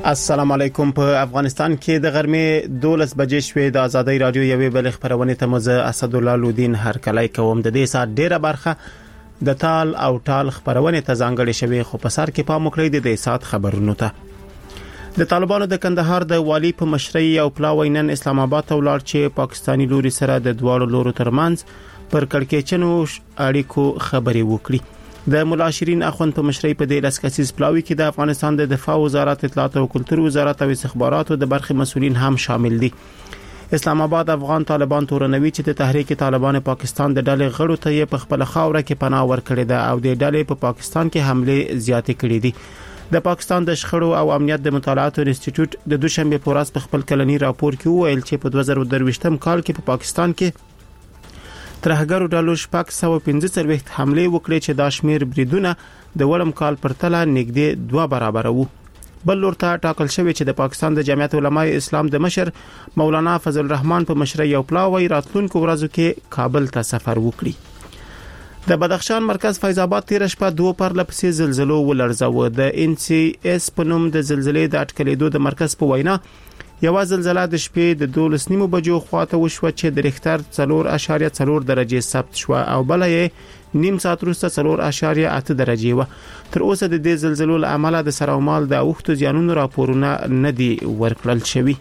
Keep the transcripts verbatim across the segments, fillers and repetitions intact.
السلام علیکم. په افغانستان کې د غرمې دولس بجې شوې د ازادۍ رادیو یوې بل خبرونه ته مزه اسد الله لودین هر کله کوم د دې سات ډیره برخه د تال او ټال خبرونه ته ځانګړې شوې، خو په سر کې پام وکړئ د دې سات خبرونو ته. د طالبانو د کندهار د والی په مشرۍ او پلاوینن اسلام آباد ته ولاړ چې پاکستانی لوري سره د دوړو لورو ترمنځ پر کړکېچنو اړیکو خبرې وکړي. د مولا شیرین اخوند په مشرۍ په دې لسکسیز پلاوی کې د افغانستان د دفاع وزارت، اطلاعات او کلتور وزارت او استخباراتو د برخې مسؤلین هم شامل دي. اسلام آباد افغان طالبان تورنوي چې د تحریک طالبان پاکستان د ډلې غړو ته یې په خپل خاوره کې پناه ورکړې ده او د ډلې په پاکستان کې حمله زیاتې کړې دي. د پاکستان د شخړو او امنیت د مطالعات انسټیټیوټ د دوشنبه په ورځ په خپل کلنی راپور کې وویل چې په دوه زره درویشتم کال کې په پاکستان کې ترهګرو ډلو شپږ سوه پنځه څلوېښت حمله وکړې چې دا شمیر بریدونه د وړم کال پر تله نږدې دوه برابر وو. بل لورته ټاکل شوی چې د پاکستان د جمعیت علماء اسلام د مشر مولانا فضل الرحمن په مشرۍ یو پلاوی راتلونکو ورځو کې کابل ته سفر وکړي. د بدخشان مرکز فیض آباد تیر شپه دوه پر لپسې زلزلو ولړزاوه. د ان سی اس په نوم د زلزلې د اټکلېدو د مرکز په وینا یو زلزلہ د شپې د دولس نیمو بجو خواته وشو چې د ریختر څلور اعشاریه څلور درجه ثبت شو او بل یې نیم ساعت وروسته څلور اعشاریه اته درجه و. تر اوسه د دې زلزلو له امله د سر او مال د اوښتو زیانونو راپورونه نه دي ورکړل شوی.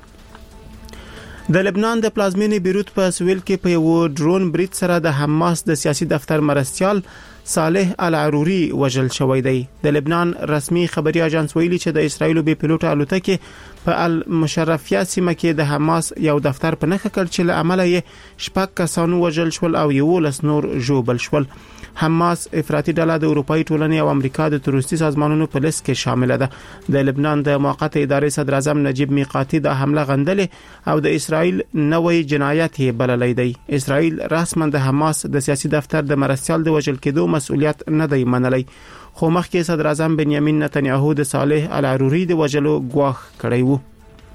د لبنان د پلازمینې بیروت په سویل کې په یو ډرون برید سره د حماس د سیاسي دفتر مرستيال صالح العروري وژل شوی دی. د لبنان رسمي خبري اژانس ویلي چې د اسرایل به پیلوټ الوتکه په المشرفیه سیمه کې د حماس یو دفتر په نخښه کړ چې له عمله یې شپږ کسانو وژل شول او یو لس نور ژوبل شول. حماس افراطي ډله د اروپאי ټولنې او امریکا د تروریستي سازمانونو په لیست کې شامل ده. د لبنان د موقته ادارې صدر اعظم نجیب میقاتی د حمله غندلې او د اسرایل نوې جنایت یې بللې دی. اسرایل رسما د حماس د سیاسي دفتر د مرستيال د وژل کېدو مسؤلیت نه دی منلی، خو مخکې صدر اعظم بنیامین نتنیاهو د صالح العروري د وژلو غواخ کړی وو.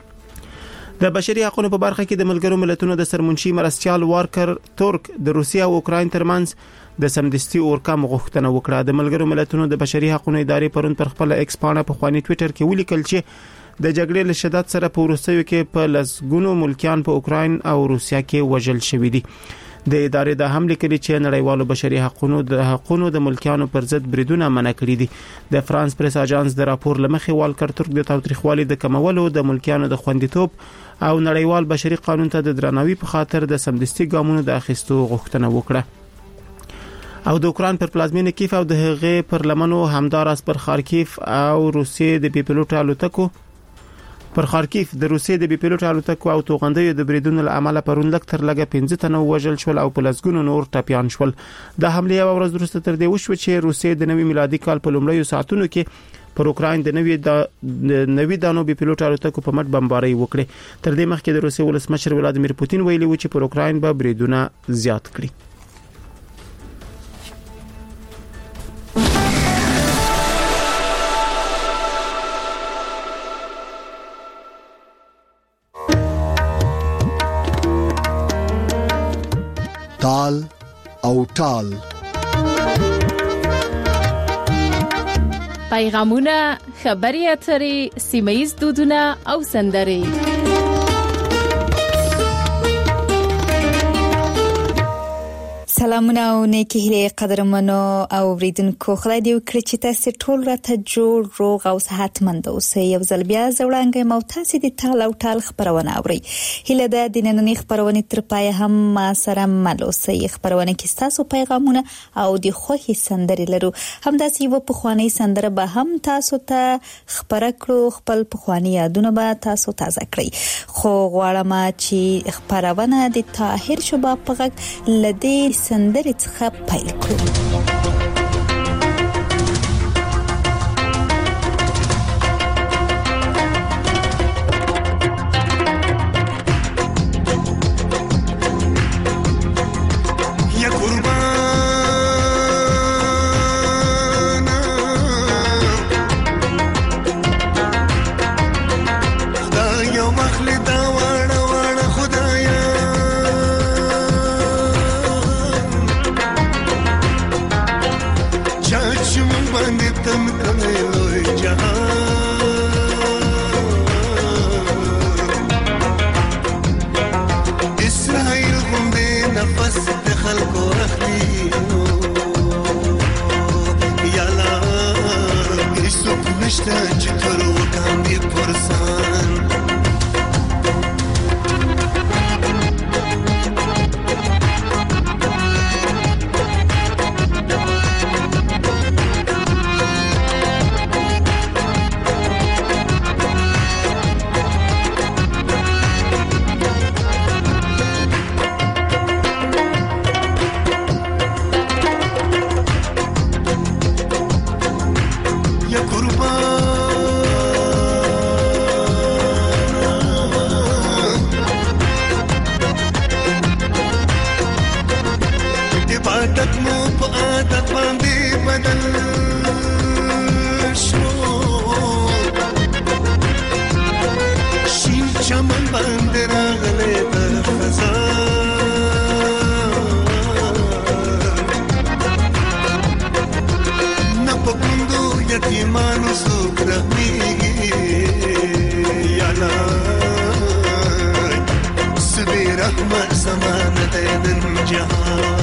د بشري حقوقو په برخه کې د ملګرو ملتونو د سرمنشي مرستيال وارکر ترک د روسیا او اوکراین ترمنځ د سمدستي اورکم غوښتنه وکړه. د ملګرو ملتونو د بشري حقوقو ادارې پرون پر خپل ایکس پاڼه په خواني ټوئیټر کې ولیکل چې د جګړې له شدت سره په روسیو کې په لسګونو ملکیان په اوکراین او روسیا کې وژل شوي دي. د ادارې د حمله کړي چې نړیوالو بشري حقوقو د حقوقو د ملکیانو پر ضد بریدونه منع کړي دي. د فرانس پریس اژانس د راپور لمخې والکر ترک د تاوتریخوالي د کمولو، د ملکیانو د خوندیتوب او نړیوال بشري قانون ته د درناوي په خاطر د سمدستي ګامونو د اخیستو غوښتنه وکړه. او د اوکراین پر پلازمینه کیف او د هغې پر لمنو همداراز پر خارکیف او روسیې د پیپلوټ الوتکو پر خارکیف د روسیې د پیپلوټ الوتکو او توغندیو د بریدونو له امله پرون لک تر لګه پنځه تنه وژل شول او په لسګونو نور ټپيان شول. د حمله یو ورځ وروسته تر دې وشو چې روسیې د نوي میلادي کال په لومړیو ساعتونو کې پر اوکراین د نوي د نوي دانو پیپلوټ الوتکو په مټ بمباري وکړي. تر دې مخکې د روسیې ولسمشر ولادیمیر پوتین ویلي و چې پر اوکراین به بریدونه زیات کړي. تال او ټال پیغامونه، خبري اترې، سیمایي دودونه او سندري. سلامونه او نیکی هیله قدرمنو او اوریدونکو، خدای دې وکړي چې تاسو ټول راته جوړ روغ او صحتمند اوسئ. یو ځل بیا زوړانګې مو تاسو د تال او ټال خبرونه اورئ. هیله ده د نننۍ خبرونه تر پای هم ما سره مل اوسئ. خبرونه کې تاسو پیغامونه او د خوښي سندري لرو. همداسې یو په خواني سندره به هم تاسو ته خبره کړو، خپل په خواني یادونه به تاسو تازه کړئ. خو غواړم چې خبرونه د طاهر شباب په غږ لدې سندرې څخه پیل کړو. باندې تم کړي لوی جهان जहां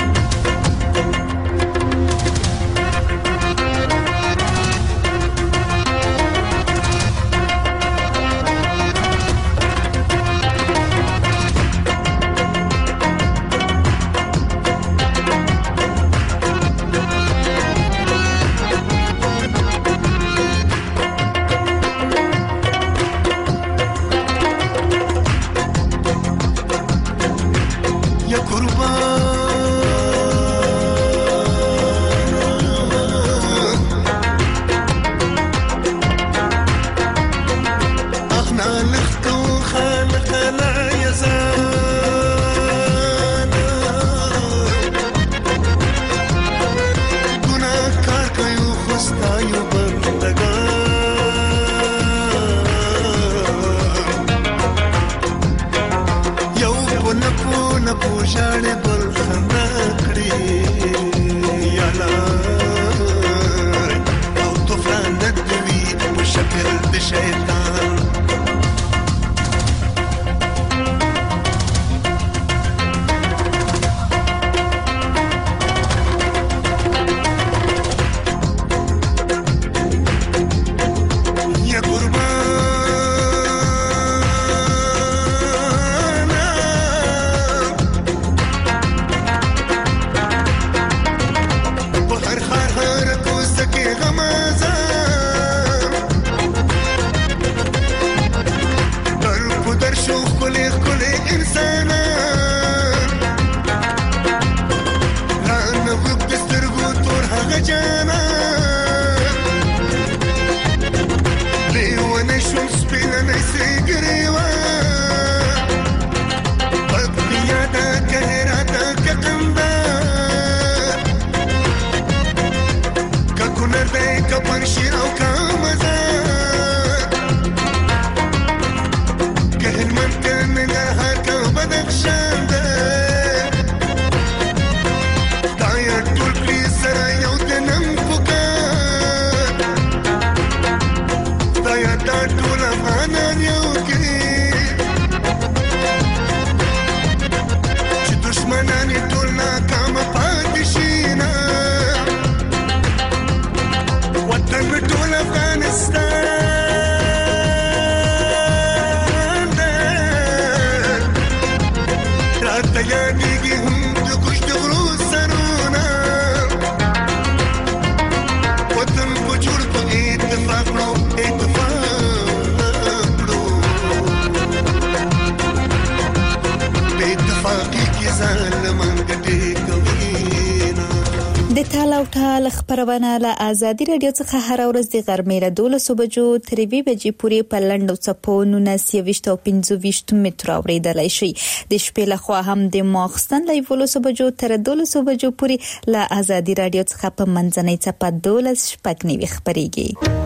خبرونه له آزادي رادیو څخه هر ورځ د غرمې له دولسو بجو تر یوې بجې پورې په لنډو څپو نولس یویشت او پنځه ویشت متره اورېدلی شي. د شپې لخوا هم د ماخستن له یولسو بجو تر دولسو بجو پورې له آزادي رادیو څخه په منځنۍ څپه دولس شپږ نوي خبرېږي.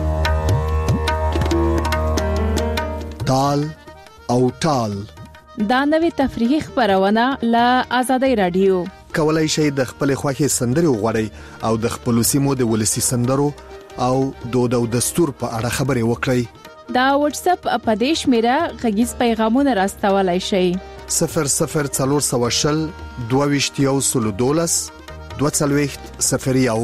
تال او ټال دا نوې تفریحي خبرونه له آزادي رادیو. کولای شئ د خپل خوښي سندري وغوړئ او د خپل سیمو د ولسی سندرو او دود او دستور په اړه خبري وکړئ. دا واتس اپ اپدیش میرا غږیز پیغامونه راستولای شئ. صفر صفر څلور سوه شل دوه ویشت یو سلو دولس دوه څلوېښت صفر یو.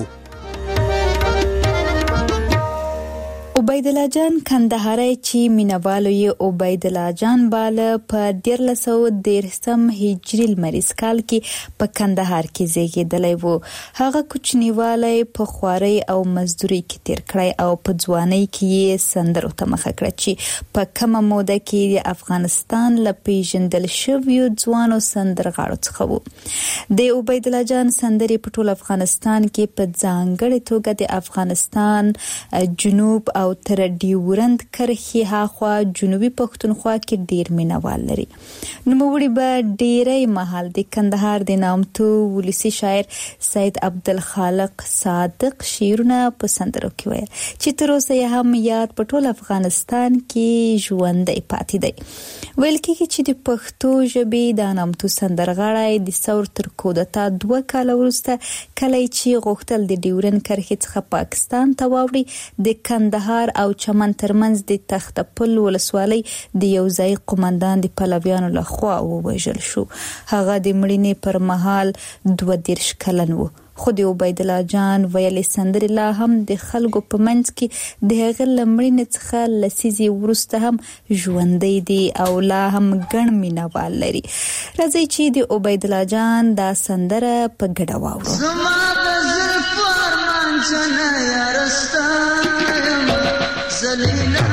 عبید الله جان کندهاري چې مینوالو یې عبید الله جان بالا په دیرلس سوه دیرشم هجري لمریز کال کې په کندهار کې زیږیدلی وو. هغه کوچنیوالی په خواري او مزدوري کې تیر کړی او په ځوانۍ کې یې سندرو ته مخه کړه چې په کومه موده کې د افغانستان له پیژندل شویو ځوانو سندرغاړو څخه وو. د عبید الله جان سندرې په ټول افغانستان کې په ځانګړې توګه د افغانستان جنوب او تر ډیورند کرښې هاخوا جنوبي پښتونخوا کې ډیر مینوال لري. نوموړي به ډیری مهال د کندهار د نامتو ولسی شاعر سید عبدالخالق صادق شعرونه په سندرو کې ویل چې تر اوسه یې هم یاد په ټول افغانستان کې ژوندی پاتې دی. ویل کېږي چې د پښتو ژبې د نامتو سندرغاړی د ثور تر کودتا دوه کاله وروسته کله چې غوښتل د ډیورند کرښې څخه پاکستان ته واوړي د کندهار خوار او چمن ترمنځ د تختپل ولسوالۍ د یو ځای قومندان د پلویانو لخوا ووژل شو. هغه د مړینې پر مهال دوه دېرش کلن و، خو د عبید الله جان ویلې سندرې لا هم د خلکو په منځ کې د هغه له مړینې څخه لسیزې وروسته هم ژوندی دي او لا هم ګڼ مینوال لري. راځئ چې د عبید الله جان دا سندره په ګډه واورو. زما د زلفو ارمان جنه یارستا یم زلیلا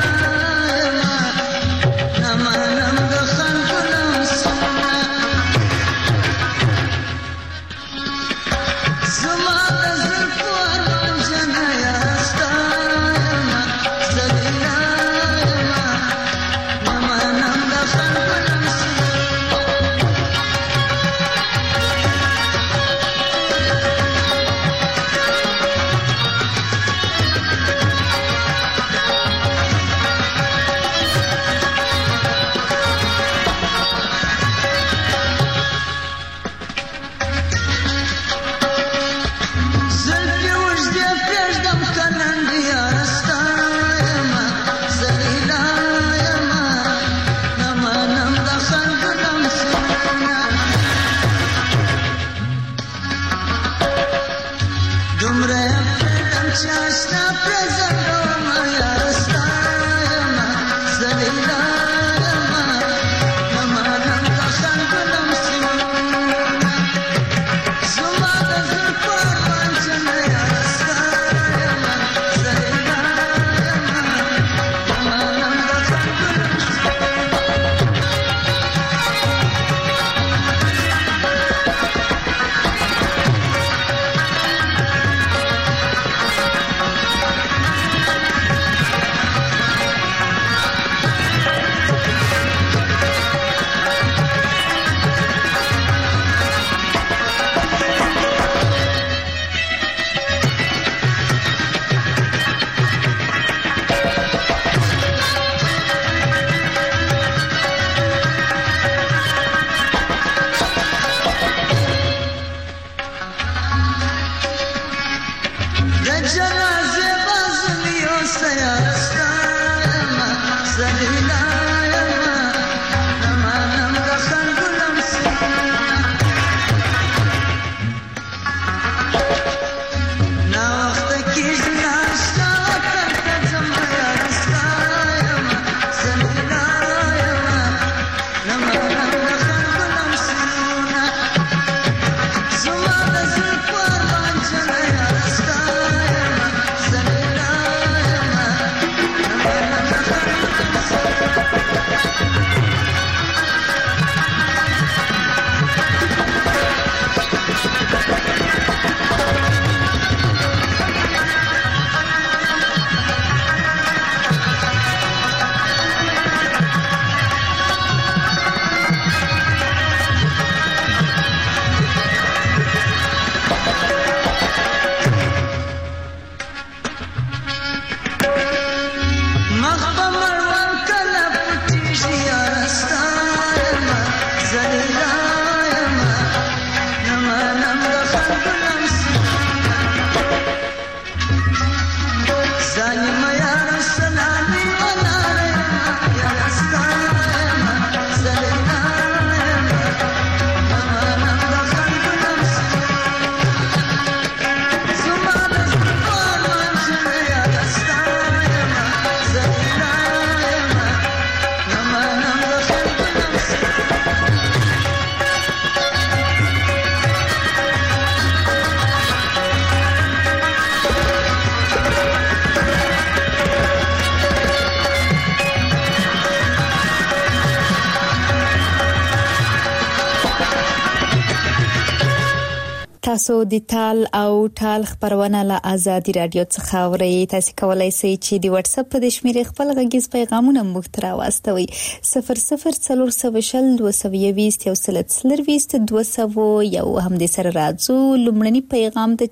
تاسو د تال او ټال خبرونه له آزادي رادیو څخه اورئ. تاسو کولای شئ چې د واتس اپ په شمیرې خپل غږیز پیغامونه موږ ته راوستوئ. صفر صفر څلور سوه شل دوه سوه یوویشت یو سل څلرویشت دوه سوه یو هم د سره راځو. لومړنی پیغام ته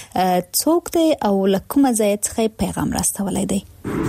چې څوک دی او لکه ځای څخه پیغام راستولای دی.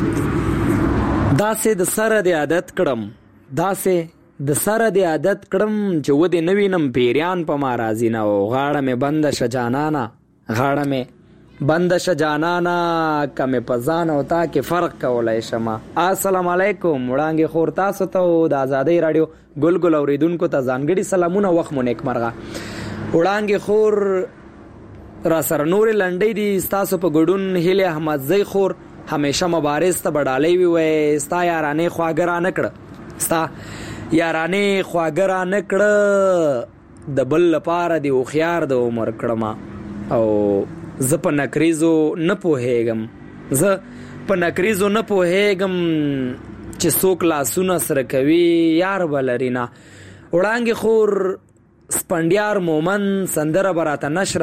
دا سه د سره د عادت کړم دا سه د سره د عادت کړم چې و دې نوینم پیریان په ما راځي نه او غاړه مې بند شه جانانا غاړه مې بندش جانانا کم پزان او تا کې فرق کولای شمه. السلام علیکم وړانګې خور تاسو ته د آزادۍ رادیو ګلګل اوریدونکو ته ځانګړي سلامونه وخت مو نیک مرغه. وړانګې خور را سره نور لنډۍ دي تاسو په ګډون هیله احمد زئی خور همیشه مبارز ته بډالۍ وي وای ستا یارانې خواګرا نکړه ستا یارانې خواګرا نکړه د بل لپاره دی او خيار د عمر کړما او زه په نکریزو نه پوهېږم زه په نکریزو نه پوهېږم چې څوک لاسونه سره کوي یار بلرینا. وړانګې خور سپنډیار مومن سندره براته نشر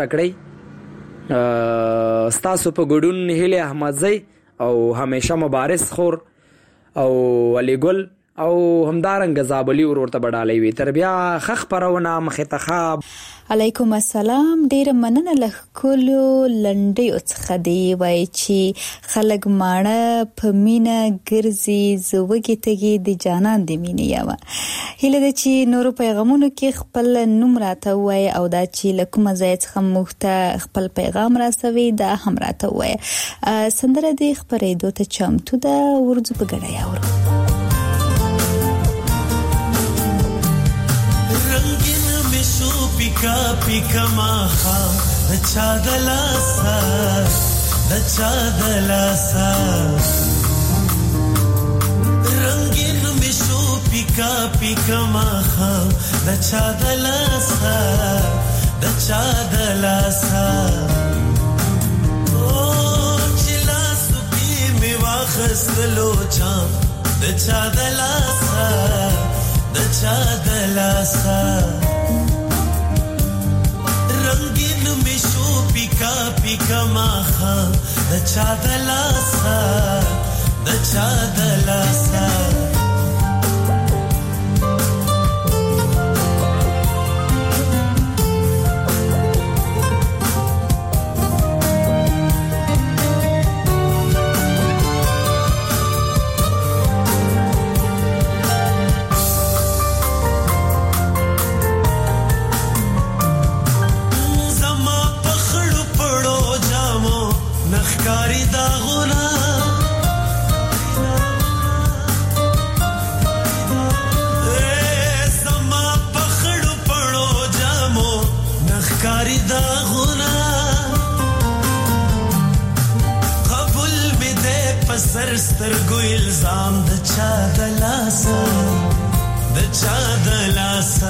کړی ستاسو په ګډون هیله احمد زئی او همیشه مبارز خور او علي ګل او همدارنګ زابلی ورورته بډالۍ وي. تر بیا خخ پرونه مخې ته خاب علیکم السلام. ډیر مننه له کولو لنډي څخه دی وای چې خلک ماړه په مینا ګرځي زوګي تګي د جانان د مینې یاوه هله د چې نورو پیغامونو کې خپل نوم راته وای او دا چې لکه مزه څخه مخته خپل پیغام راسوي دا هم راته وای. سندره د خبرې دوته چمتو دا ورځ په ګډه یاور پیکا پیکا ماخا دچا دلاسا دچا دلاسا رنگین مشو پیکا پیکا ماخا دچا دلاسا دچا دلاسا او چلا سپی می واخستلو چام دچا دلاسا دچا دلاسا رنگین مشو پیکا پیکا ماخا دچا دلاسا دچا دلاسا سترګو الزام د چا دلاسا د چا دلاسا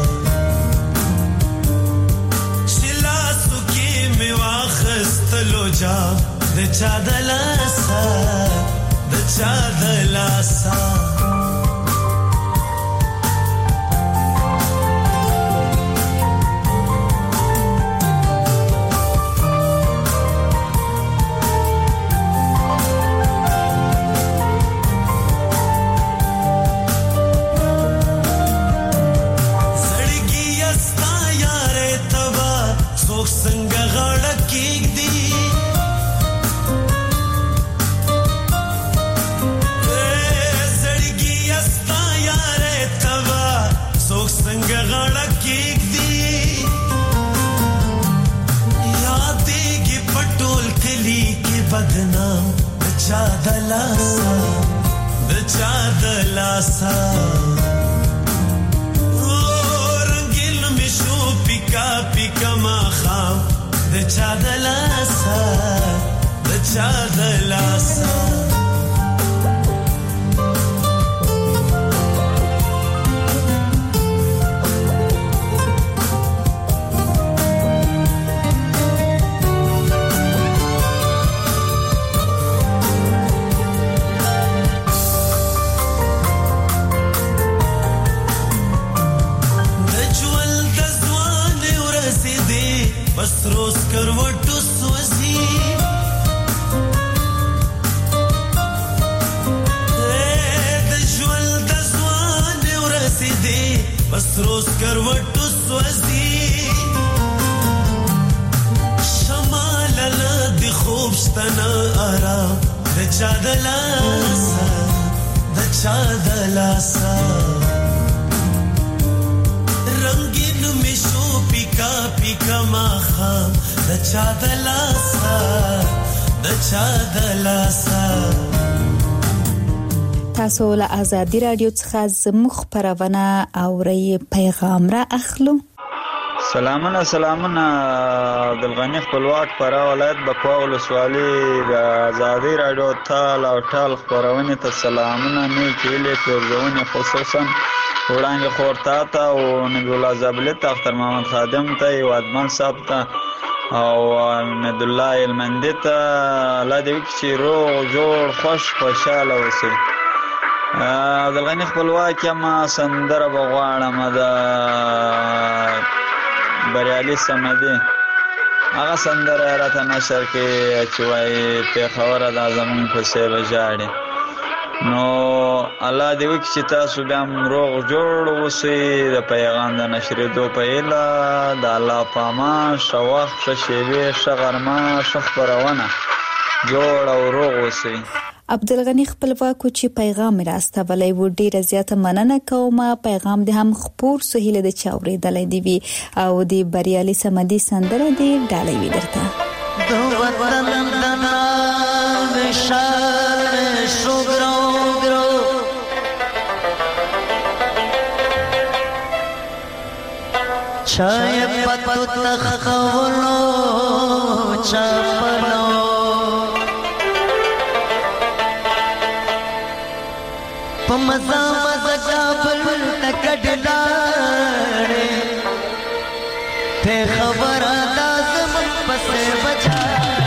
شلاسو کې می واخستلو جام د چا دلاسا د چا دلاسا بدنام دچا دلاسا دچا دلاسا رنگین مشو پیکا پیکا ماخام دچا دلاسا دچا دلاسا بس روز کروټو سوځي د ژوند د ځوان ورسېدې بس روز کروټو سوځي شمال له د خوب شتنه آرام د چا دلاسا د چا دلاسا رنگین مشو پیک پیکا پیکا ماخا د چا د لاسا د چا د لاسا. تاسو له آزادي رادیو څخه زموږ خبرونه اورئ. پیغام را اخلو. سلامونه سلامونه عبدالغنی خپلواک پرا ولایت بکوا ولسوالي د آزادي رادیو تال او ټال خبرونه ته سلامونه نه کېلې پرځونه خصوصا وړاندې خورتا ته او نبی الله زابل ته اختر محمد خادم ته او ادمان صاحب ته او احمد الله المندی ته الله دې چې روغ جوړ خوش خوشاله اوسئ. عبدالغنی خپلواک ما سندره بغواړم د بریالي سمدي هغه سندره راته نشر کې چې وایي پیښور د زمون په څیر جاړي. نو الله دې وکړي چې تاسو بیا روغ جوړ اوسئ. د پیغام د نشریدو په هیله د الله په امان ښه وخت ښه شېبې ښه غرمه ښه خپرونه جوړ او روغ اوسئ. عبدالغنی خپلواکو چې پیغام راستولی و ډیره زیاته مننه کوم. پیغام دې هم خپور سو هیله د چا اورېدلی دی وي او د بریالي سمدي سندره دې ډالۍ وي درته. دو وطن دنا وشال شوګرو ګرو چای پتو تخولو چپلو پمزا مزا کابل تکډلاړې ته خبر لازم پسې بچا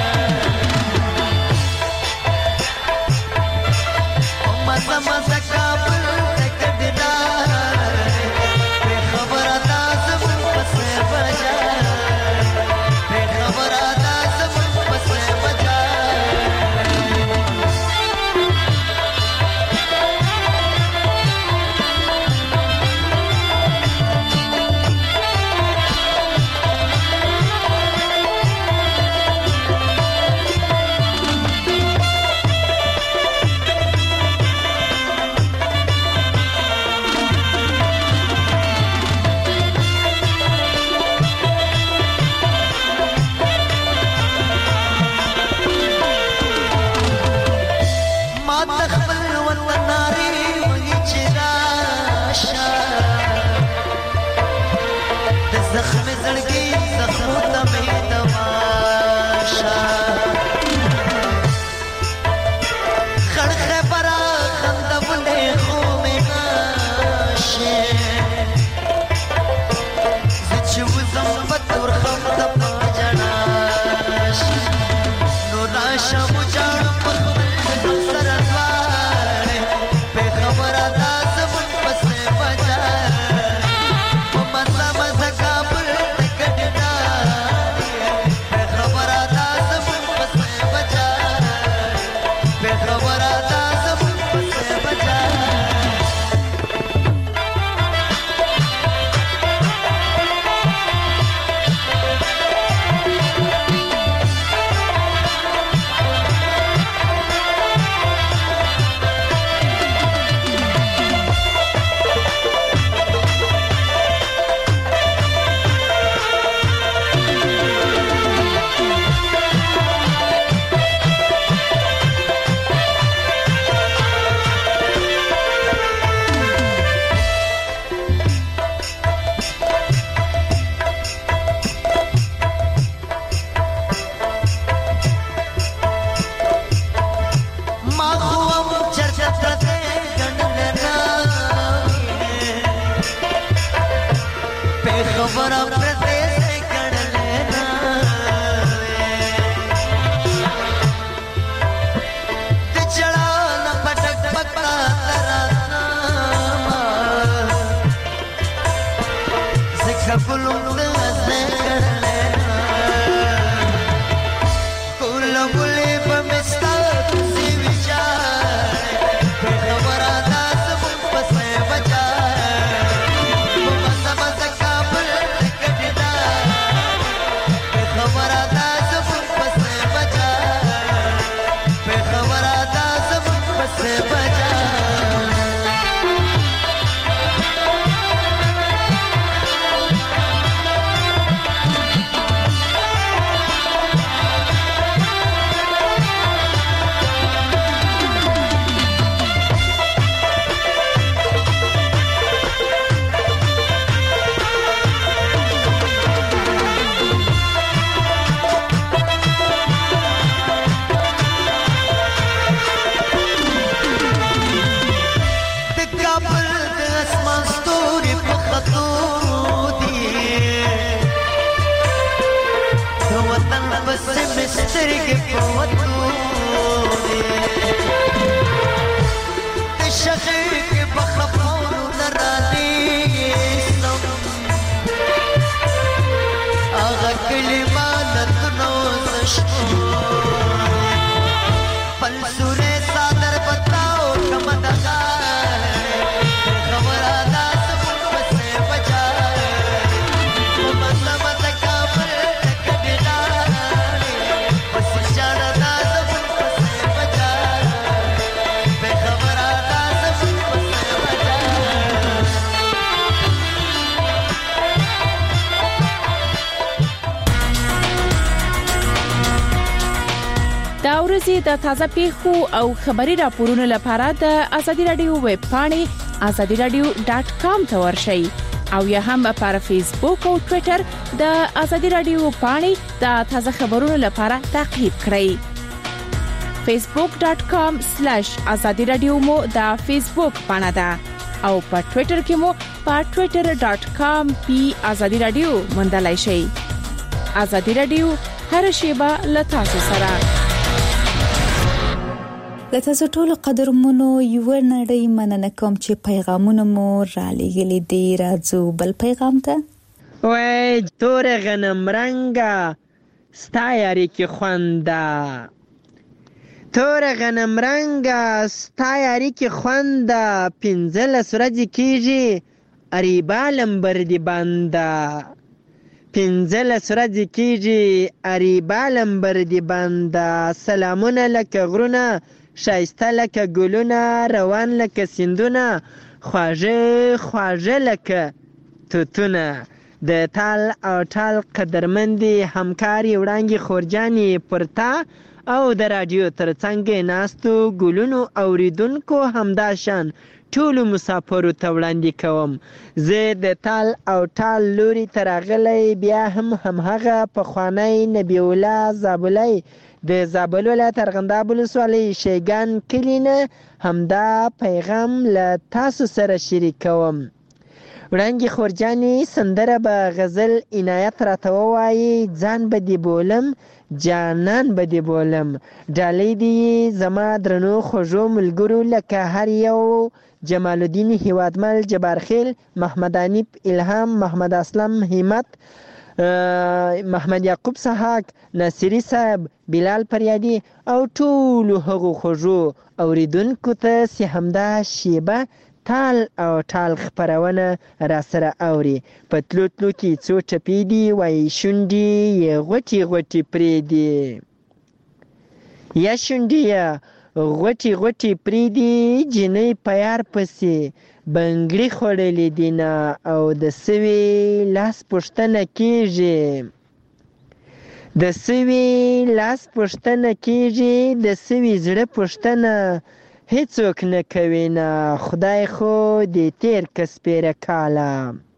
پمزا مزا کابل تکډلاړې ته خبر لازم پسې بچا ته خبر لازم پسې بچا. پس مستر کے پوتو دے شخیر کے بخفورو نرانی سم آغا کلمانت نوزشتو پل سورے سادر بتاؤ کمدگا خبر آدھا سب پسے بجا ممزہ مدکا پر تکڑنا پس جانا سب پسے بجا بے خبر آدھا سب پسے بجا دا ورځې د تازه پیښو او خبري راپورونو لپاره د ازادي رادیو ویب پاڼې ازادي رادیو ډاټ کام ته ورشئ او یا هم پر فیسبوک او ټوئیټر د ازادي رادیو پاڼې د تازه خبرونو لپاره تعقیب کړئ فیسبوک ډاټ کام سلیش ازادي رادیو مو د فیسبوک پاڼه ده او په ټوئیټر کې مو په ټوئیټر ډاټ کام پی ازادي رادیو موندلای شئ ازادي رادیو هر شیبه له تاسو سره لته ټول قدرمنو یو نړۍ مننه کوم چې پیغامونه مو را لېږلي دي راځو بل پیغام ته وای تور غنم رنگا ستا یاري کې خوندا تور غنم رنگا ستا یاري کې خوندا پنځلس ورځې کېږي اریبا لمبر دی باندا پنځلس ورځې کېږي اریبا لمبر دی باندا سلامونه لکه غرونه شایسته لکه ګلونه روان لکه سیندونه خواږه خواږه لکه توتونه د تال او ټال قدرمندي همکاري وړانګې خورجانې پرتا او د رادیو ترڅنګ ناستو ګلونو اوریدونکو همداشان ټولو مسافرو ته وړاندې کوم زه د تال او ټال لوري تراغلی بیا هم همهغه پخوانی نبی الله زابلی د زابل ولایت ارغنداب ولسوالۍ شیګان کلي نه همدا پیغام له تاسو سره شریکوم وړانګې خورجانې سندره به غزل عنایت راته ووایي ځان به دې بولم جانان به دې بولم ډالۍ دې زما درنو خوږو ملګرو لکه هر یو جمال الدین هیوادمل جبارخیل محمد انیب الهام محمد اسلم همت محمد یعقوب سحاق ناصری صاحب بلال پریادي او ټولو هغو خوږو اوریدونکو ته چې همدا شیبه تال او ټال خپرونه را سره اوري په تلو تلو کې څو ټپې دي وایي شونډې یې غوټې غوټې پرېږدي یا شونډې یې غوټې غوټې پرېږدي جینۍ په یار پسې بنګړي خوړلې دي نه او د سوي لاس پوښتنه کېږي د سوي لاس پوښتنه کېږي د سوي زړه پوښتنه هیڅوک نه کوي نه خدای خو دې تیر که سپېره کاله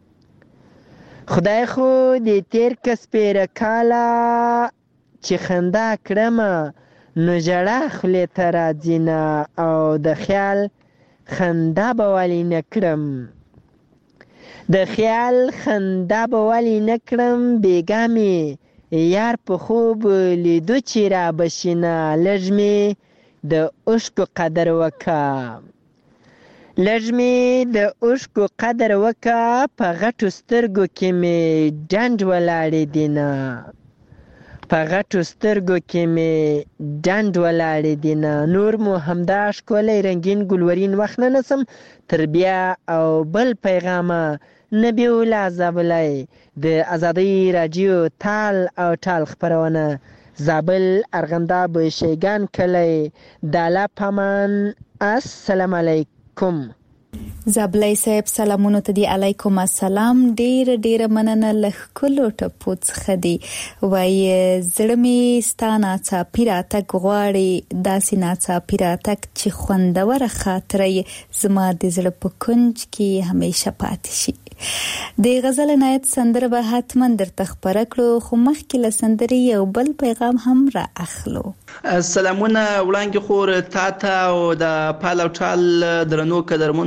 خدای خو دې تیر که سپېره کاله چې خندا کړمه نو ژړا خولې ته راځي نه او د خیال خندا به ولې نه کړم د خیال خندا به ولې نه کړم بېګا مې یار په خوب لیدو چې را بشي نه لږ مې د اوښکو قدر وکه لږ مې د اوښکو قدر وکه په غټو سترګو کې مې ډنډ ولاړې دي نه په غټو سترګو کې مې ډنډ ولاړې دي نه نور مو همدا ښکلی رنګین ګلورین وخت نه نسم تر بیا او بل پیغامه نبی الله زابلی د ازادۍ راډیو تال او ټال خپرونه زابل ارغنداب شیګان کلی دالا پامان السلام علیکم زابلای صاحب سلامونه ته دی علیکم السلام ډیر ډیر مننه لخکلو ټپو څخه دی وای زړه می ستانه چا پیراته غواړي داسې نه چا پیراته چې خوندوره خاطرې زما د زړه په کنج کې همیشه پاتې شي د غزل نایت سندره به حتما درته خبره کړو خو مخکې له سندرې یو بل پیغام هم را اخلو سلامونه وړاندې خور تا ته او د پالاو ټال درنو قدرمند اوریدونکو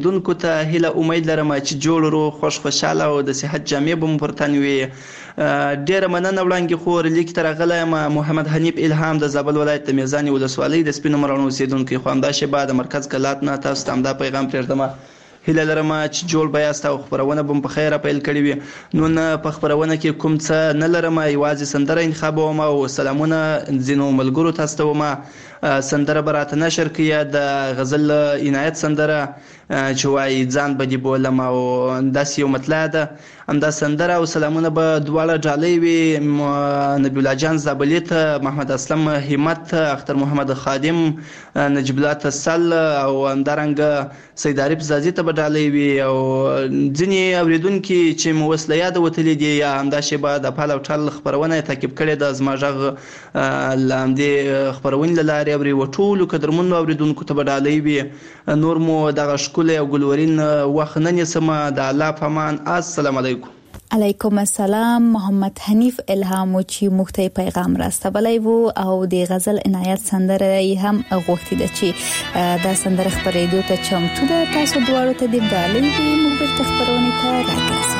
اوریدونکو ته هیله امید لرم چې جوړ رو خوش خوشاله او د صحت جامع به مپرتن وي. ډیره مننه وړاندې خور لیک تر غلې ما محمد حنیف الهام د زابل ولایت د میزانی ولسوالۍ د سپینو مرانو اوسیدونکو خو همدا شی بعد مرکز کلات نه تاسو ته همدا پیغام پرېږدم. هیله لرم چې جوړ بیاست او خبرونه بم په خیره پیل کړی وي. نو نه په خبرونه کې کوم څه نه لرم، یوازې سندره انتخابوم او سلامونه ځینو ملګرو تاسو ته وم. سندره براته نشر کړه د غزل عنایت سندره چې وایي ځان بدی بولم او داس یو مطلع ده. همدا سندره او سلامونه به دواړه ډالۍ وي. نبی الله جان زابلی ته، محمد اسلم همت، اختر محمد خادم، نجیب الله تسل او همدارنګه سید عارف زازی ته به ډالۍ وي او ځینې اوریدونکي چې مو وسله یاد وتلې دي یا همدا شی به د پال او ټل خبرونه تعقیب کړي د زما ژغ لاندې خبرونه لاري او ټولو قدرمنو اوریدونکو ته به ډالۍ وي. نور مو دغه ښکلی او ګلورین وخت نه نیسم. د الله په امان. السلام علیکم. علیکم السلام. محمد حنیف الهام چې مخته پیغام راستبلای وو او د غزل عنایت سندره هم غوښتي ده چې دا سندره خبرېدو ته چمتو ده. تاسو دواړو ته د ډالۍ موږ به خبرونه ته راځو.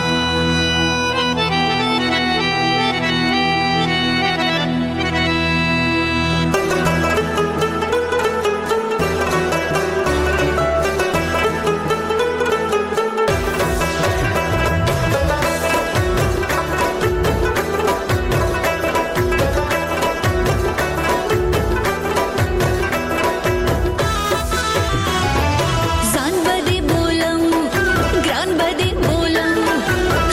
ځان بدی بولم ګران بدی بولم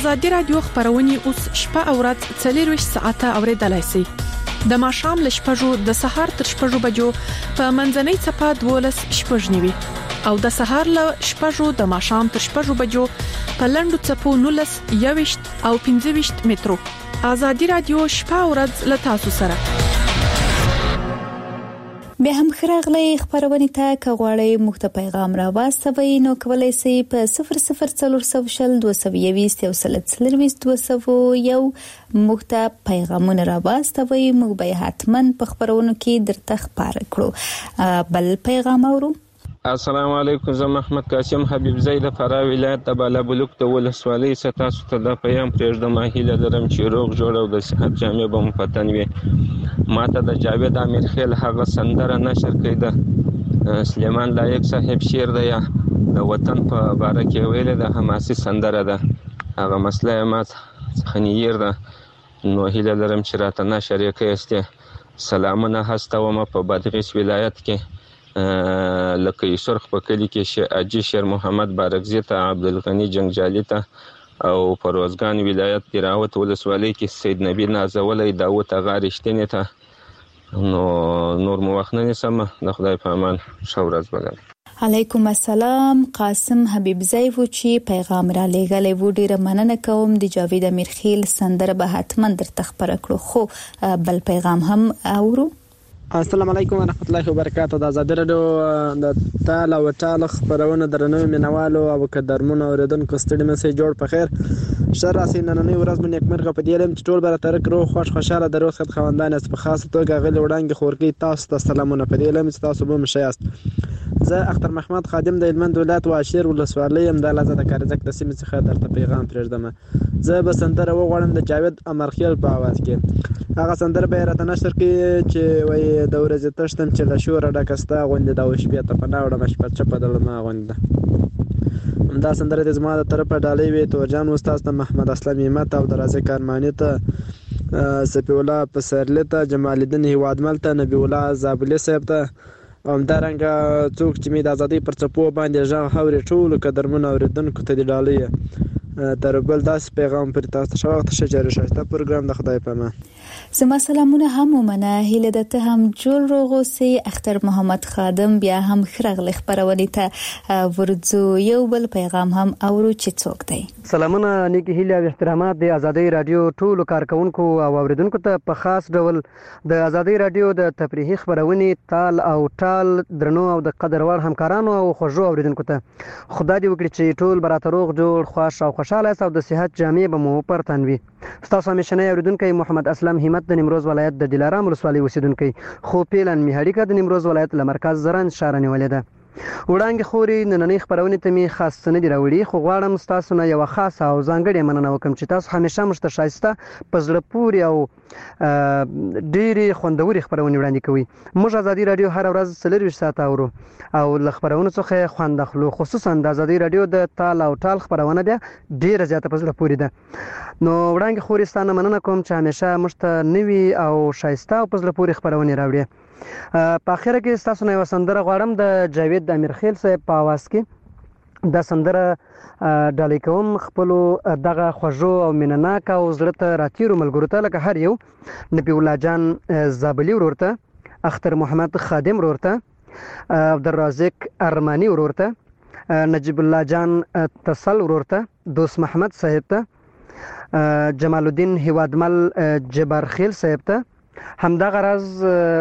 ازادي رادیو خبرونه اوس شپه او ورځ څلور ساعته اوریدلای شئ. د ماښام ل شپږو د سهار تر شپږو بجو په منځنۍ چپه دولس شپږ نیوي او د سهار ل شپږو د ماښام تر شپږو بجو په لندو چپو نولس یويشت او پنځه ویشت مترو. ازادي رادیو شپه او ورځ ل تاسو سره. به هم خراغلی خبرونه ته کغواړی مخته پیغام را واستوي نو کولای شئ په صفر صفر څلور شل دوه سوه یويشت یو سل څلور دوه سوه یو مخته پیغامونه را واستوي. موږ به حتما په خبرونو کې درته خبر کړو. بل پیغام اورو. السلام علیکم، زه محمد قاسم حبیب زید فرا ولایت د بالا بلوک د ولسوالۍ ستاسو ته د پیام پرېږدم. هیله لرم چې روغ جوړ او د صحت جامې به مو په تن وي. ماته د جاوید امیر خیل هغه سندره نشر کړې ده، سلیمان لایق صاحب شعر ده یا د وطن په باره کې ویل ده، حماسي سندره ده. هغه مسله ما څخه نیر ده، نو هیله لرم چې راته نشر یې کړئ. سلامونه هستوم په بادغیس ولایت کې لکه سرخ په کلی کې اجي شیر محمد بارکزی ته، عبدالغنی جنگجالي ته او پروازګان ولایت دیراوت ولسوالۍ کې سید نبی نازولی داوود اغا رښتینی ته. نو نور مو وخت نه نیسم، د خدای په امان، ښه ورځ ولرئ. علیکم السلام. قاسم حبیب زیو چې پیغام را لېږلی و، ډیره مننه کوم. د جاوید امیر خیل سندره به حتما درته خبره کړو. خو بل پیغام هم اورو. السلام علیکم ورحمت الله وبرکاته. د ازادي رادیو د تال او ټال خبرونه درنوي مینوالو او قدرمنو اوریدونکو ستړي مسي جوړ په خیر. شر راسي نننی ورځ مې نیکمرغه په دې لم چې ټول بر تر کړو خوش خوشاله درو خد خوندان اس په خاصه توګه غل وړاندې خورګي تاسو ته سلامونه په دې لم چې تاسو به مشياست. زه اختر محمد خادم د هلمند ولایت واشیر ولسوالۍ ام د لازم د کارزک د سیمې څخه درته پیغام پرېږدم. زه به سندره وغواړم د جاوید امرخیل په आवाज کې. هغه سندره به راته نشر کې چې وای د ورځې تشتم چې له شوره ډکستا غونډه د وشبې ته پناوړم شپه چپه دلما غونډه. دا سندره د زما د طرفه ډالۍ وي توجان استاد ته، محمد اسلام همت او درازه کارمانی ته، سپی الله پسرلی ته، جمال الدین هوادمل ته، نبی الله زابلی صاحب ته، او همدارنګه څوک چې مې د ازادۍ پر څپو باندې ژغ اوري ټولو قدرمنو اوریدونکو ته د ډالۍ تر بل داس پیغام پر تاسو شو وخت شجره شایسته پروګرام د خدای په امان. زما سلامونه هم ومنه. هیله ده ته هم جوړ روغوسي. اختر محمد خادم بیا هم خرغل خبرونه ته ورځو. یو بل پیغام هم اورو چې څوک دی. سلامونه نیکی هیله او احترامات د ازادۍ رادیو ټولو کارکونکو او اوریدونکو ته په خاص ډول د ازادۍ رادیو د تفریحي خبرونه تال او ټال درنو او د قدرور همکارانو او خوږو اوریدونکو ته خدای دې وکړي چې ټول برات روغ جوړ خوښ او خوشاله او د صحت جامې به مو پر تن وي. تاسو همیشنه اوریدونکو محمد اسلام همت د نیمروز ولایت د دلارام ولسوالۍ اوسیدونکو، خو پیلن میهړی کا د نیمروز ولایت له مرکز زرن شهر نیولې ده. وړاندې خوري نننۍ خبرونه ته می خاص نه دی راوړي، خو غواړم تاسو نه یو خاصه او ځانګړې مننه وکم چې تاسو همیشه مشته شایسته په زړه پورې او ډېری خوندوري خبرونه وړاندې کوي. موږ ازادي رادیو هر ورځ څلور ساعت اورو او له خبرونو څخه خوند اخلو، خصوصا د ازادي رادیو د تال او ټال خبرونه بیا ډېره زیاته په زړه پورې ده. نو وړاندې خوري ستانه مننه کوم چې همیشه مشته نوي او شایسته او په زړه پورې خبرونه راوړي. په اخر کې تاسو نه وسندره غواړم د جاوید امیر خیل صاحب په आवाज کې د سندره ډالۍ کوم خپل دغه خوږو او مینناک او زړه ته راتیرو ملګرو ته لکه هر یو نبی الله جان زابلی ورورته، اختر محمد خادم ورورته، عبدالرازق ارمانی ورورته، نجیب الله جان تصل ورورته، دوست محمد صاحب ته، جمال الدین هوادمل جبار خیل صاحب ته، همدا غرض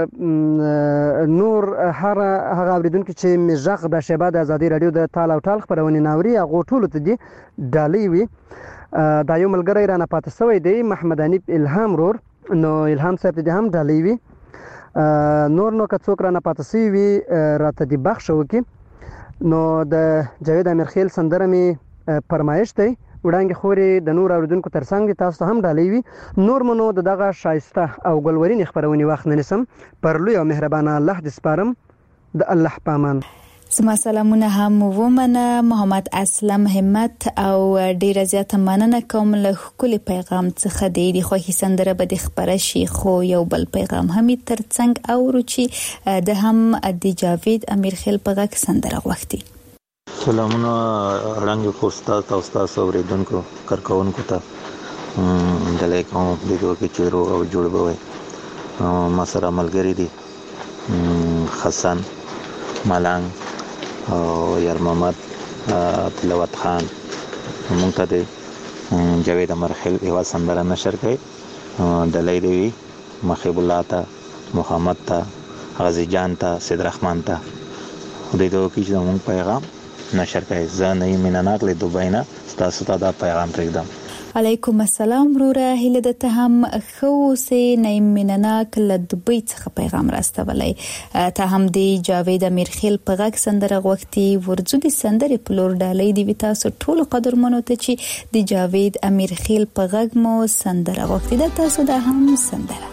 نور هر هغه اوریدونکو چې مزغ د شبا د ازادي رادیو د تال او ټال خبرونه ناوري هغه ټول ته دي ډالۍ وي. دا یو ملګری رانه پاتې شوی دی محمد حنیف الهام رور، نو الهام صاحب دې هم ډالۍ وي. نور نو که څوک رانه پاتې شوی وي راته دی بخښ وکړي. نو د جاوید امیر خیل سندره می فرمایش دی وړاندې خوري د نور اوریدونکو ترڅنګ تاسو هم ډالۍ وي. نور منو د دغه شایسته او ګلورین خبرونه وخت نه نسم پر لوی او مهربانه الله دې سپارم د الله پامان. زما سلامونه هم ومنه. محمد اسلم همت او ډیره زیاته مننه کوم له خپل پیغام څخه دی خو هي سندره به د خبره شي. خو یو بل پیغام هم ترڅنګ او روچی د هم د جاوید امیر خیل په غږ سندره وختي. سلامونه وړاندې کوستا تاسو تاسو اوریدونکو کارکونکو ته دلته کوم د دوه کې چیرو او جوړ بوي ما سره ملګری دي حسن ملنګ او یار محمد تلاوت خان مونږ ته د جاوید مرحل یو سندره نشر کړي دلای دی محب الله ته محمد ته غازی جان ته سید رحمان ته د دوه کې زموږ پیغام نشر کړي ځنه مینانات له دوبای نه تاسو ته دا پیغام پرېږدم. علیکم السلام وروره هله د ته هم خو سه نیم مینناک له دوبۍ څخه پیغام راستولای ته هم دی جاوید امیرخیل په غږ سندره غوښتي ورځو دي سندره پلور ډالۍ دی تاسو ټول قدرمنو ته چې دی جاوید امیرخیل په غږ مو سندره غوښتي د تاسو د هم سندره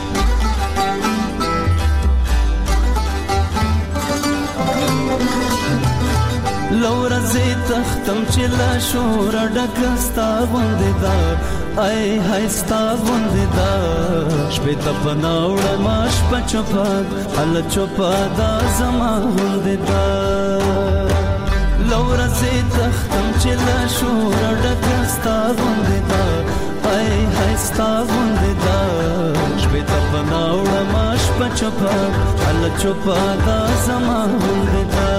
لورا زی تختم چې لا شور ډکستا غوندې دا ای هاي ستا غوندې دا شپې ته پناوړ ماش پچپاد ال چوپا دا زما غوندې دا لورا زی تختم چې لا شور ډکستا غوندې دا ای هاي ستا غوندې دا شپې ته پناوړ ماش پچپاد ال چوپا دا زما غوندې دا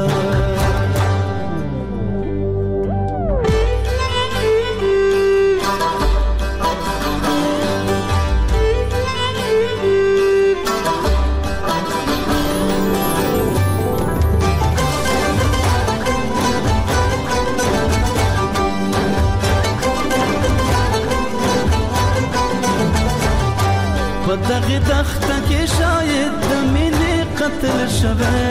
دغه دخته کې شاید د مینې قتل شوه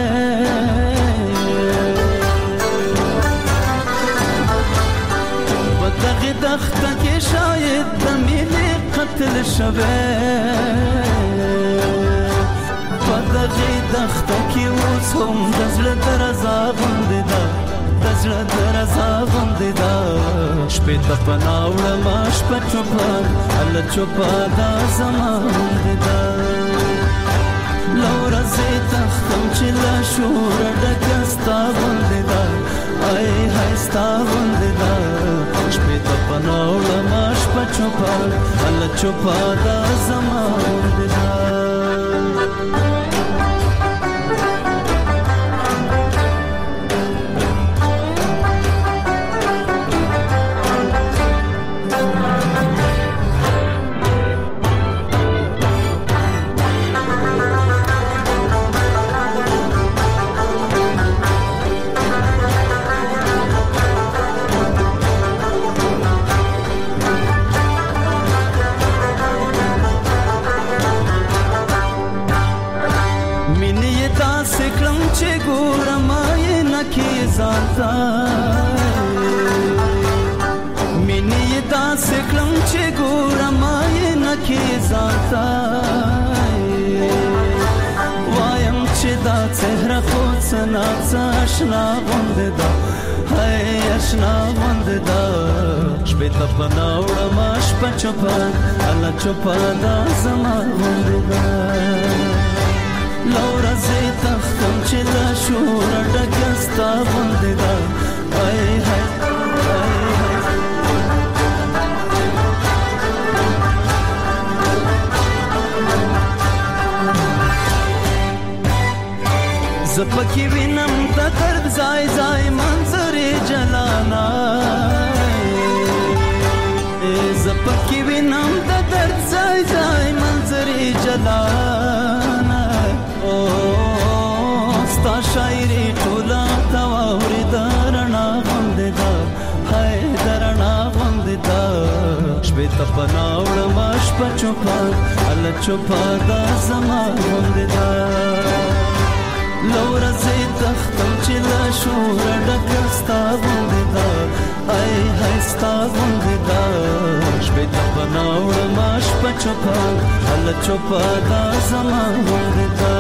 په دغه دخته کې شاید د مینې قتل شوه په دغه دخته کې اوس هم د زړه درزا غوندې ده د زړه درزا غوندې ده شپې ته پناوړ ماش په چوپان ال چوپا دا زما غوندې ده لورا زی تختم چې لا شور ډکه ستا غوندې ده ای هاي ستا غوندې ده شپې ته پناوړ ماش په چوپان ال چوپا دا زما غوندې ده مینې داسې کړم چې ګورم یې نکې ځانته وایم چې دا څهره خو څه ناڅه اشنا غوندې ده هی اشنا غوندې ده شپې ته پناوړم شپه چوپه الله چوپه دا زما غوندې ده لورا زی تختم چې لا شور ډکه ستا غوندې ده ای هاي زپکی وینم د درد ځای ځای منظرې جلانا زپکی وینم د درد ځای ځای منظرې جلانا او ستا شاعري ټوله تواوري درنا غوندې ده هاي درنا غوندې ده شپې ته پناوړ ماش په چوپا ال چوپا دا زما غوندې ده لورا زی تختم چې لا شور ډکه ستا غوندې ده ای هاي ستا غوندې ده شپې ته پناوړ ماش په چوپا ال چوپا دا زما غوندې ده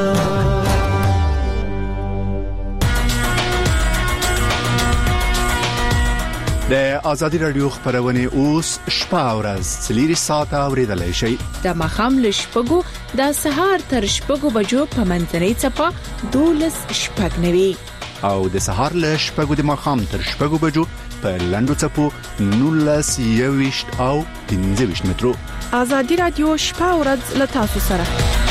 د ازادي رادیو خبرونه اوس شپه او ورځ څلور ساعته اوریدلای شئ د مخام لشپګو د سهار تر شپګو بجو په منځنۍ چپا دولس شپګنوي او د سهار له شپږو د ماښام تر شپږو بجو په لنډو چپو نولس یويشت او پنځه ویشت مترو. ازادي رادیو شپه او ورځ له تاسو سره.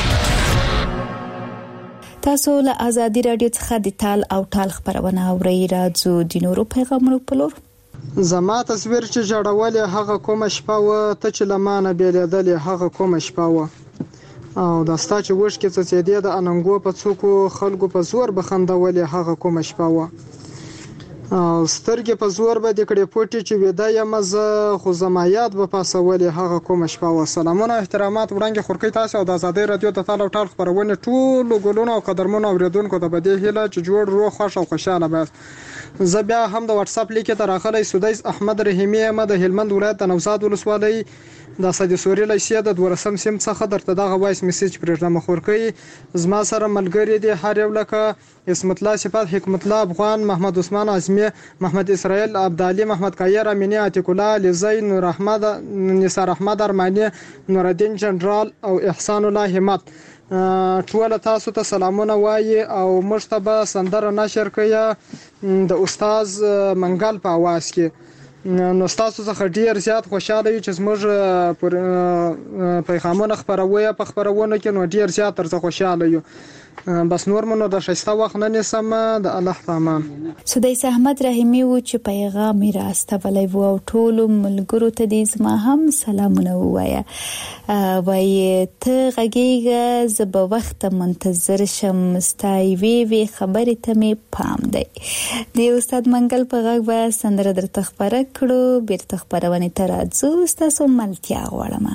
تاسو له ازادي رادیو څخه د تال او ټال خبرونه اورئ. راځو د نورو پیغامونو په لور. زما تصویر چې جوړولې هغه کومه شپه و، ته چې لمانه بیلیدلې هغه کومه شپه و، او دا ستا چې وښکې څڅېدې د اننګو په څوکو خلکو په زور بخندولې هغه کومه شپه و، او سترګې په زور به د کړې پوټې چې ویده یم زه، خو زما یاد به پاسولې هغه کومه شپه و. سلامونه احترامات وړاندې خورکۍ تاسو او د ازادۍ رادیو د تال او ټال خپرونې ټولو ګلونو او قدرمنو اوریدونکو ته په دې هیله چې جوړ روغ خوښ او خوشاله باست. زه بیا هم د واتس اپ لیکه ته راغلی سدیس احمد رحیمی یم د هلمند ولایت د نوزاد ولسوالۍ د سید سوري لیسې د دولسم سیم څخه درته دغه وایس میسج پرېږدم. خورکۍ زما سره ملګری دي هر یو لکه اسمت الله صفات، حکمت الله افغان، محمد عثمان اعظمي، محمد اسرائیل عبدالي، محمد کایر امینی، عتیق الله لزی، نور احمد، نثار احمد ارمانی، نور الدین جنرال او احسان الله همت. ټول تاسو ته سلامونه وایي او موږ ته به سندره نشر کړئ د استاد منګل په आवाज کې. نو تاسو څخه ډیر زیات خوشاله یم چې زموږ پر پیغامونه خبروي په خبرونه کې، نو ډیر زیات تر خوشاله یم. بس نور منو د شایسته وخت نه نسم د الله پامان. سدیس احمد رحیمی و چې پیغام می راستولی و او ټول ملګرو ته دې زما هم سلامونه وایا. وای ته غږیږه زه به وخت منتظر شم، ستای وی وی خبرې ته می پام دی. د استاد منګل په غږ به سندره درته خبره کړو، بیرته خبرونه ته راځو. ستاسو ملتیا غواړم.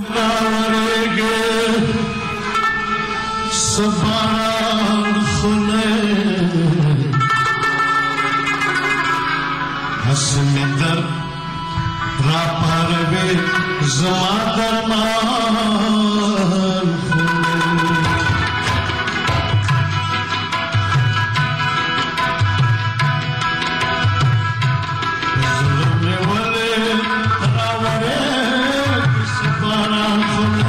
سبحان خونه حسن در را پروی زما درمان خونه ظلم ولی راوره سبحان خونه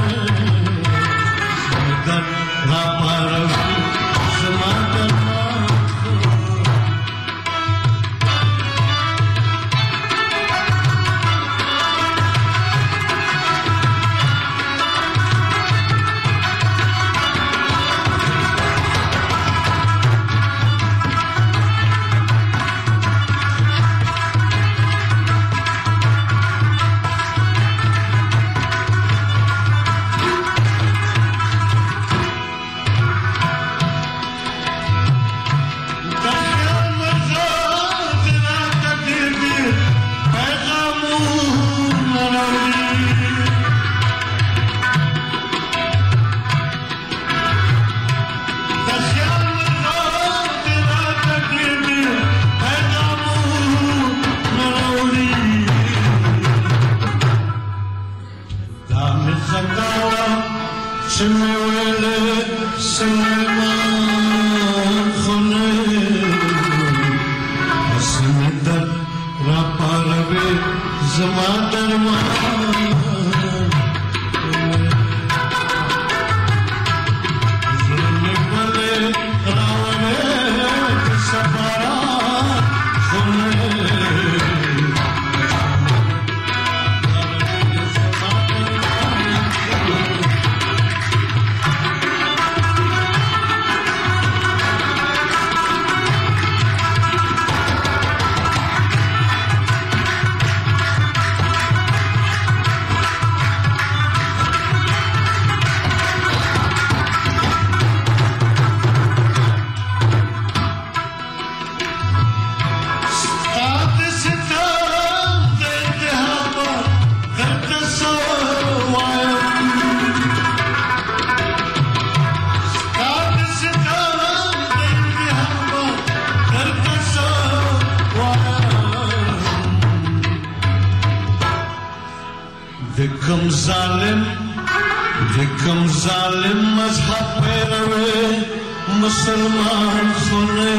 Victim zalim, victim zalim mazhab perawé, Musliman khune.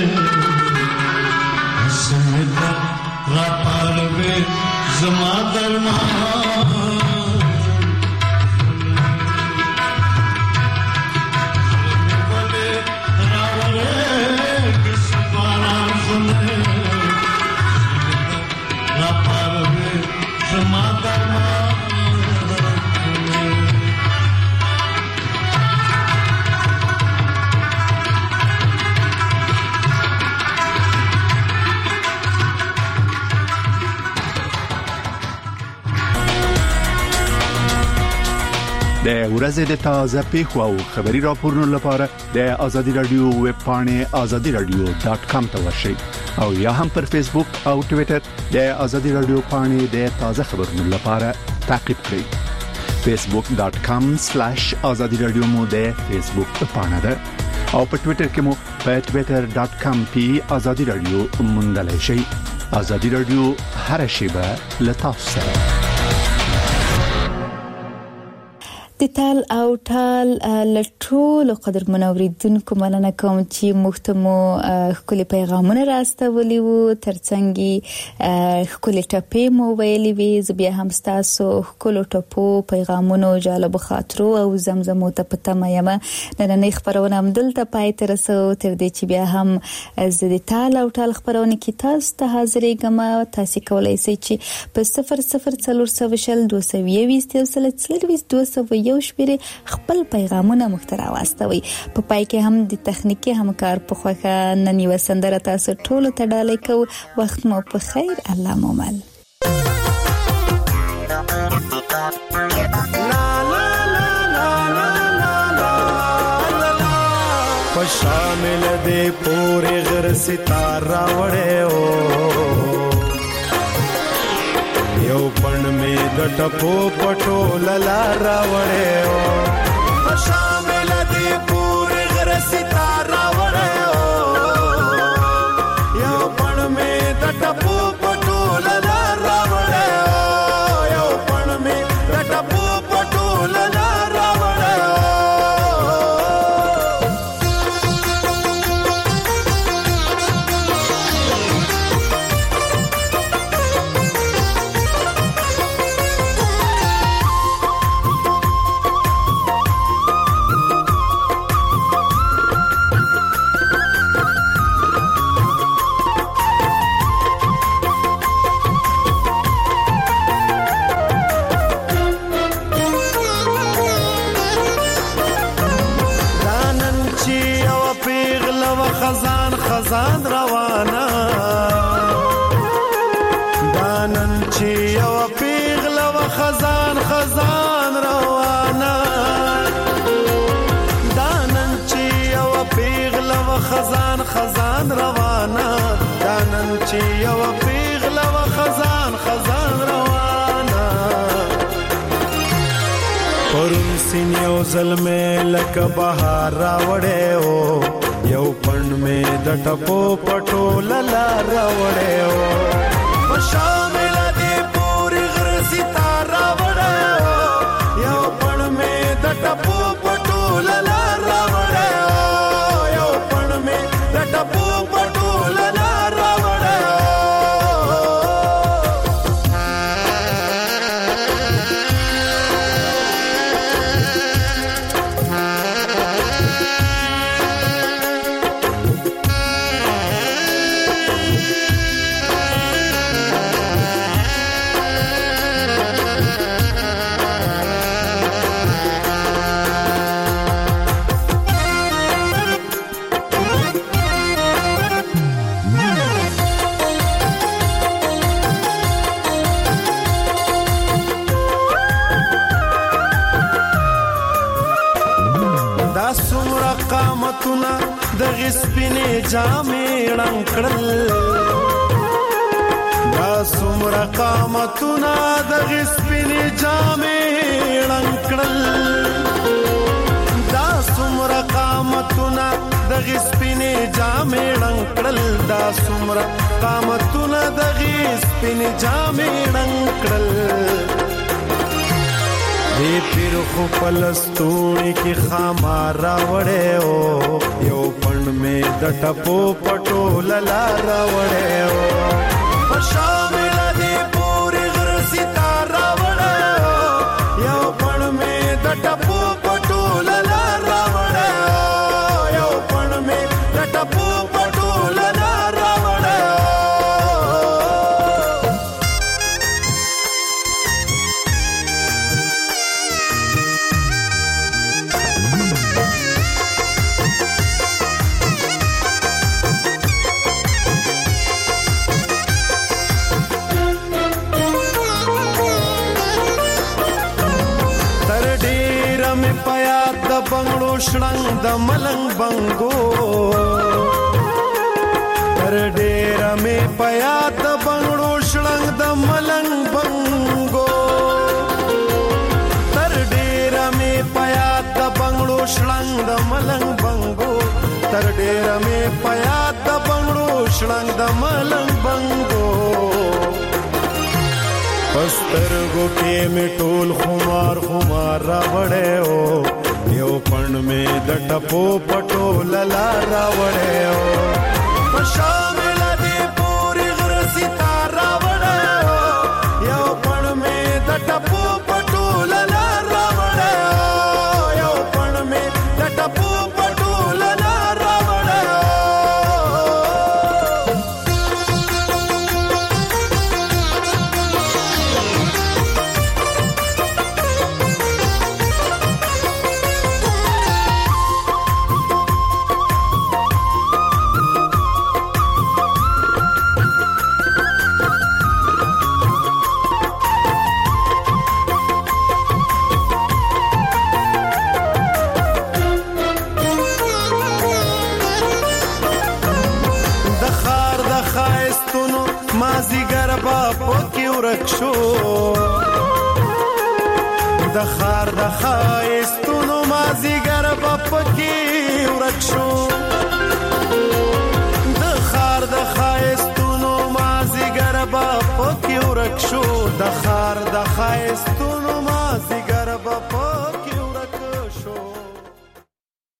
Hasmida raparve zama darman. Ravare kisvara د ورځې د تازه پیښو او خبري راپورونو لپاره د آزادي رادیو ویب پاڼه آزادي رادیو ډاٹ کام ته ورشئ او یا هم پر فیسبوک او ټوئیټر د آزادي رادیو پاڼه د تازه خبرونو لپاره تعقیب کړئ. فیسبوک ډاٹ کام سلیش آزادي رادیو مو د فیسبوک پاڼه ده او په ټوئیټر کې مو په ټوئیټر ډاٹ کام پی آزادي رادیو موندلای شئ. آزادي رادیو هر شیبه لتاسو سره. د تال او ټال لټول قدر منوریدونکو مننه کوم چې مختمو خپل پیغامونه راستولي وو ترڅنګ خپل ټپې مو ویلي وي زبیا هم تاسو خپل ټپو پیغامونو جالب خاطرو او زمزمو ته پته مېما نن خبرونه هم دلته پای تر سو تر دې چې بیا هم د تال او ټال خبرونه کې تاسو ته حاضرې ګم تاسو کولای شئ چې په صفر صفر څلور سوه شل دوه سوه یوویشت یو سل څلوېښت دوه سوه یو شپږ خپل پیغامونه مخترا واستوي. په پای کې هم د تخنیکی همکار په خوخه نن یو سندره تاسو ټول ته ډالۍ کو. وخت مو په خیر. الله مو مل. شامل دې پورې غر ستاره وړې او یو پڼ می د ټپو پټو للا وړې او شامل دې پورې غر ستاره وړې او یو پڼ می د ټپو پټو للا وړې او یو پڼ می د ټپو پټو للا خزان خزان روانه دانن چې یو پیغله و خزان خزان روانه دانن چې یو پیغله و خزان خزان روانه دانن چې یو پیغله و خزان خزان روانه پرون سین یو ظلمه لکه بهار راوړې او یو پڼ می د ټپو پټو للا راوړې او شامل دې پوری غر ستاره وړې او یو پڼ می د ټپو پټو للا راوړې او یو پڼ می د ټپو پټو للا راوړې قامتونه د غسپینې جامې ړنګړل دا څومره قامتونه د غسپینې جامې ړنګړل دا څومره قامتونه د غسپینې جامې ړنګړل دا څومره قامتونه د غسپینې جامې ړنګړل دی پیر خو پلستونی کی خامار راوڑے او یو پند میں د ټپو پټو للا راوڑے او شامل دی پوری غر ستاره راوڑے او یو پند میں د ټپو پټو للا راوڑے او یو پند میں د ټپو پټو للا راوڑے شړنګ د ملنګ بنګو تر ډیره مې پیا د بنګړو شړنګ د ملنګ بنګو تر ډیره مې پیا د بنګړو شړنګ د ملنګ بنګو تر ډیره مې پیا د بنګړو شړنګ د ملنګ بنګو پسترګو کې مې ټول خمار خمار راوړې او یو پڼ مې د ټپو پټو للا راوړې او شامل دې پوری غر ستاره راوړې او یو پڼ مې د ټپو پټو للا راوړې او یو پڼ مې د ټپو پټو للا راوړې مازیګر با پکې ورک شو د خار د خایستونو مازیګر با پکې ورک شو د خار د خایستونو مازیګر با پکې ورک شو د خار د خایستونو